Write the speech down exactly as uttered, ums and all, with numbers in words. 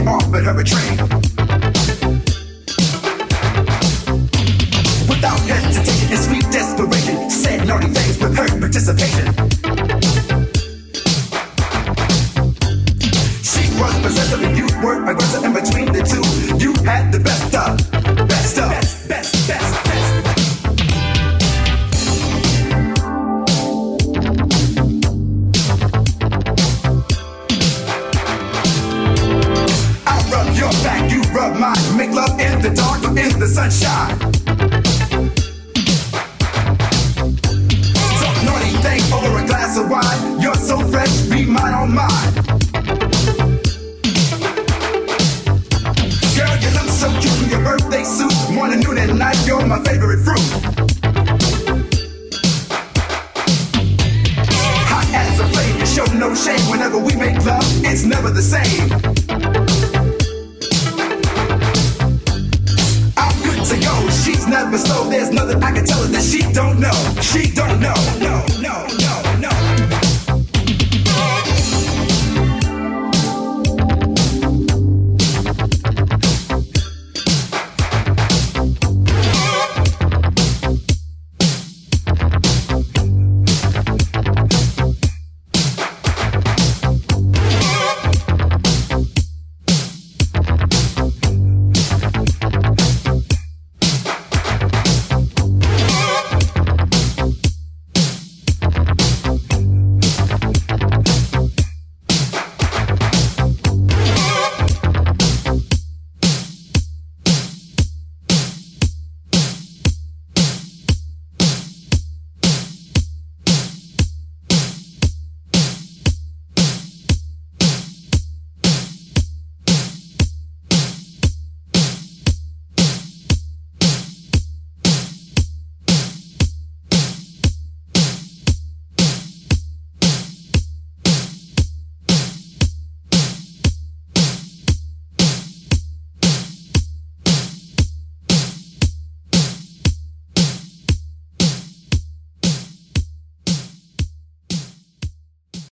offered her a drink. Without hesitation and sweet desperation, said naughty things with her participation. She was possessive and you were aggressive, in between the two, you had the best of, best of, best, best, best, best. I'll rub your back, you rub mine, make love in the dark or in the sunshine. Talk naughty thing over a glass of wine, you're so fresh, be mine on mine. Girl, you look so cute in your birthday suit, morning, noon, and night, you're my favorite fruit. Hot as a flame, you show no shame. Whenever we make love, it's never the same. I'm good to go, she's never slow. There's nothing I can tell her that she don't know. She don't know, no, no, no.